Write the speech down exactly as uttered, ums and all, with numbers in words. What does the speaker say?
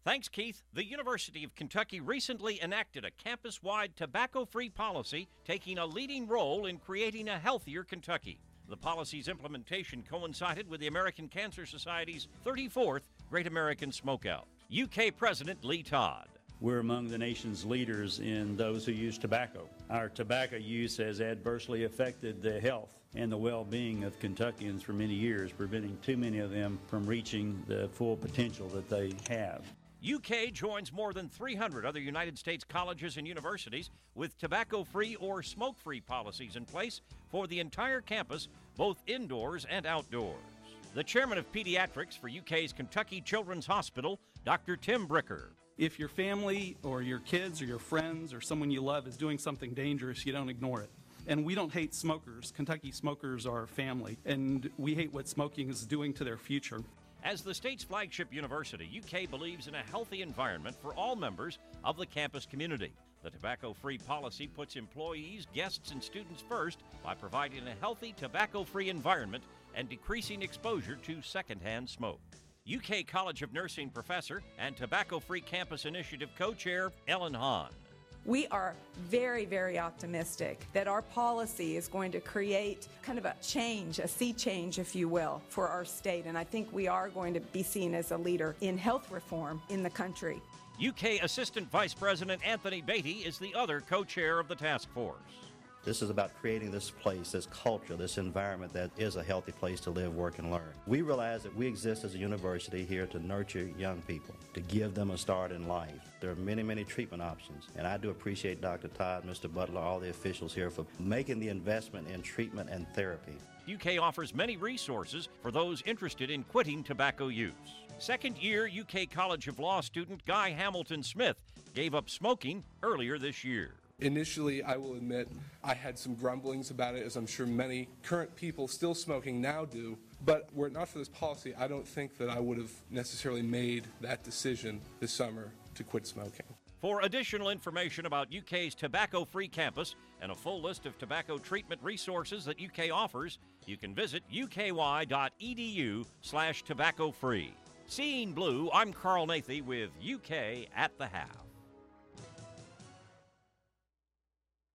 Thanks, Keith. The University of Kentucky recently enacted a campus-wide tobacco-free policy, taking a leading role in creating a healthier Kentucky. The policy's implementation coincided with the American Cancer Society's thirty-fourth Great American Smokeout. U K President Lee Todd. We're among the nation's leaders in those who use tobacco. Our tobacco use has adversely affected the health and the well-being of Kentuckians for many years, preventing too many of them from reaching the full potential that they have. U K joins more than three hundred other United States colleges and universities with tobacco-free or smoke-free policies in place for the entire campus, both indoors and outdoors. The chairman of pediatrics for U K's Kentucky Children's Hospital, Doctor Tim Bricker. If your family or your kids or your friends or someone you love is doing something dangerous, you don't ignore it. And we don't hate smokers. Kentucky smokers are family, and we hate what smoking is doing to their future. As the state's flagship university, U K believes in a healthy environment for all members of the campus community. The tobacco-free policy puts employees, guests, and students first by providing a healthy tobacco-free environment and decreasing exposure to secondhand smoke. U K College of Nursing professor and Tobacco-Free Campus Initiative co-chair Ellen Hahn. We are very, very optimistic that our policy is going to create kind of a change, a sea change, if you will, for our state. And I think we are going to be seen as a leader in health reform in the country. U K Assistant Vice President Anthony Beatty is the other co-chair of the task force. This is about creating this place, this culture, this environment that is a healthy place to live, work, and learn. We realize that we exist as a university here to nurture young people, to give them a start in life. There are many, many treatment options, and I do appreciate Doctor Todd, Mister Butler, all the officials here for making the investment in treatment and therapy. U K offers many resources for those interested in quitting tobacco use. Second-year U K College of Law student Guy Hamilton Smith gave up smoking earlier this year. Initially, I will admit, I had some grumblings about it, as I'm sure many current people still smoking now do. But were it not for this policy, I don't think that I would have necessarily made that decision this summer to quit smoking. For additional information about U K's tobacco-free campus and a full list of tobacco treatment resources that U K offers, you can visit uky.edu slash tobacco-free. Seeing Blue, I'm Carl Nathy with U K at the House.